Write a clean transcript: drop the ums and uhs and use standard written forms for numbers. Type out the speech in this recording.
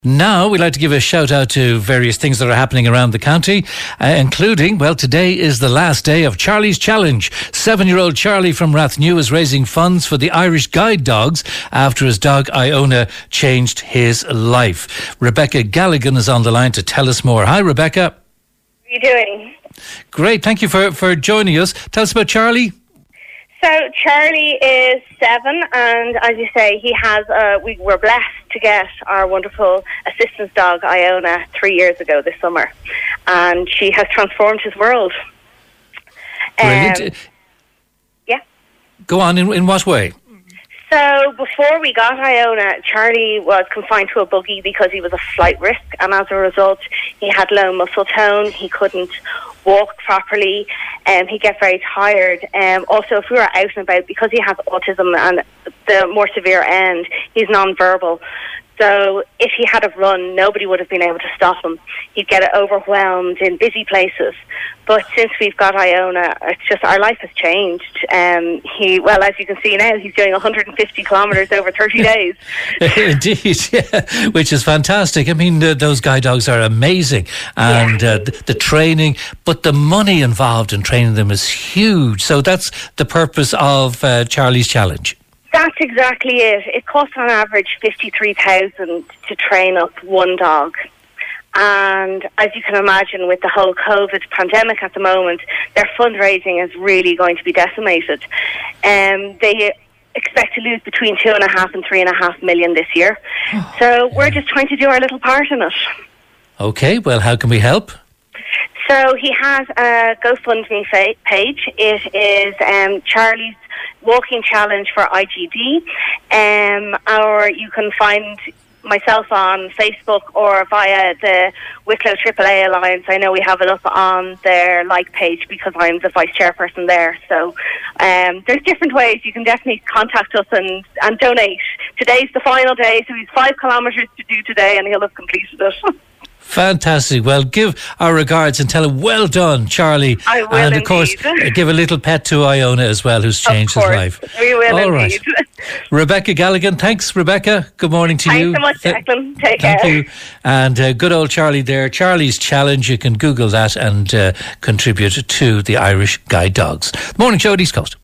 Now, we'd like to give a shout out to various things that are happening around the county, including, well, today is the last day of Charlie's Challenge. 7-year-old Charlie from Rathnew is raising funds for the Irish guide dogs after his dog Iona changed his life. Rebecca Galligan is on the line to tell us more. Hi, Rebecca. How are you doing? Great, thank you for joining us. Tell us about Charlie. So Charlie is 7, and as you say, he has. We were blessed to get our wonderful assistance dog Iona 3 years ago this summer, and she has transformed his world. Brilliant. Yeah. Go on. In what way? So before we got Iona, Charlie was confined to a buggy because he was a flight risk, and as a result, he had low muscle tone. He couldn't walk properly, and he'd get very tired. Also, if we were out and about, because he has autism and the more severe end, he's non-verbal. So if he had a run, nobody would have been able to stop him. He'd get overwhelmed in busy places. But since we've got Iona, it's just our life has changed. Well, as you can see now, he's doing 150 kilometres over 30 days. Indeed, yeah, which is fantastic. I mean, those guide dogs are amazing. And the training, but the money involved in training them is huge. So that's the purpose of Charlie's Challenge. That's exactly it. It costs on average $53,000 to train up one dog. And as you can imagine, with the whole COVID pandemic at the moment, their fundraising is really going to be decimated. They expect to lose between 2.5 and 3.5 million this year. So we're just trying to do our little part in it. Okay, well, how can we help? So he has a GoFundMe page. It is Charlie's Walking Challenge for IGD. Or you can find myself on Facebook or via the Wicklow AAA Alliance. I know we have it up on their like page because I'm the vice chairperson there. So there's different ways. You can definitely contact us and donate. Today's the final day, so he's 5 kilometres to do today and he'll have completed it. Fantastic. Well, give our regards and tell him well done, Charlie. I will and of indeed. course, give a little pet to Iona as well, who's changed his life. We will All indeed. Right. Rebecca Galligan, thanks, Rebecca. Good morning to you. Thanks so much, Declan. Take Thank care. you. And good old Charlie there. Charlie's Challenge. You can Google that and contribute to the Irish Guide Dogs. Morning show at East Coast.